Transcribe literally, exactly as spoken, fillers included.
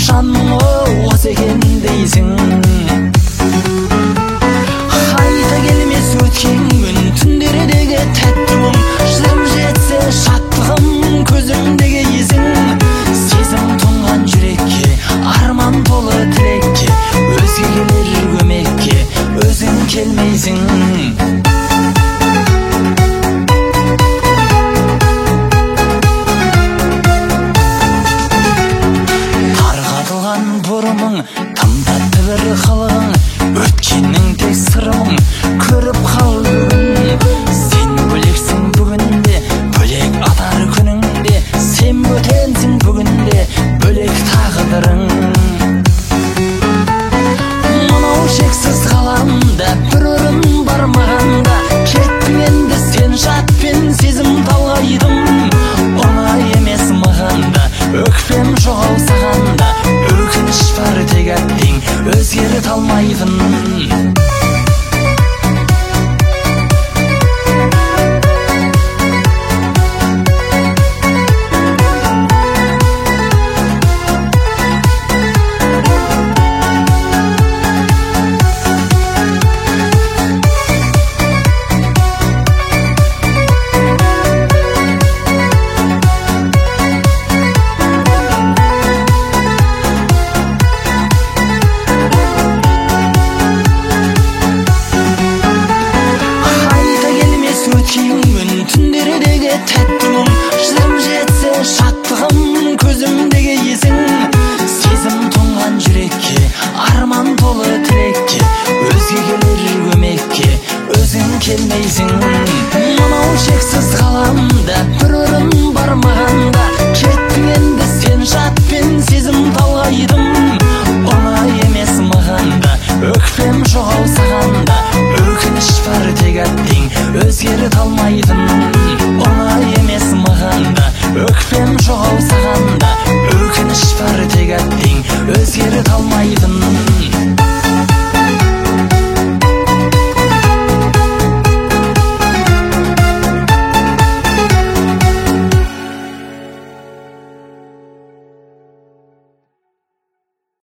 жанның осы екен дейсің. Қайта келмес өткен күн, түндердегі тәтті мұң, жырым жетсе шаттығым көзімдегі есің. Сезім тұнған жүрекке, арман толы тілекке, өзге келер көмекке өзің келмейсің. Тарқатылған бұрымың, тым тәтті бір қылығың, өткеннің тек сырың көріп қал бүгін. Сен бөлексің бүгінде, бөлек атар күніңде, сен бөтенсің бүгінде, бөлек тағдырың. Мынау шексіз ғаламда бір орын бармағанда, кеттің енді сен жатпен сезім талғайдым. Оңай емес маған да, өкпем жоғал сағанда, өкініш бар тек әттең өзгерте алмайтын. Түндердегі тәтті мұң, жырым жетсе шаттығым көзімдегі есің. Сезім тұнған жүрекке, арман толы тілекке, өзге келер көмекке өзің келмейсің.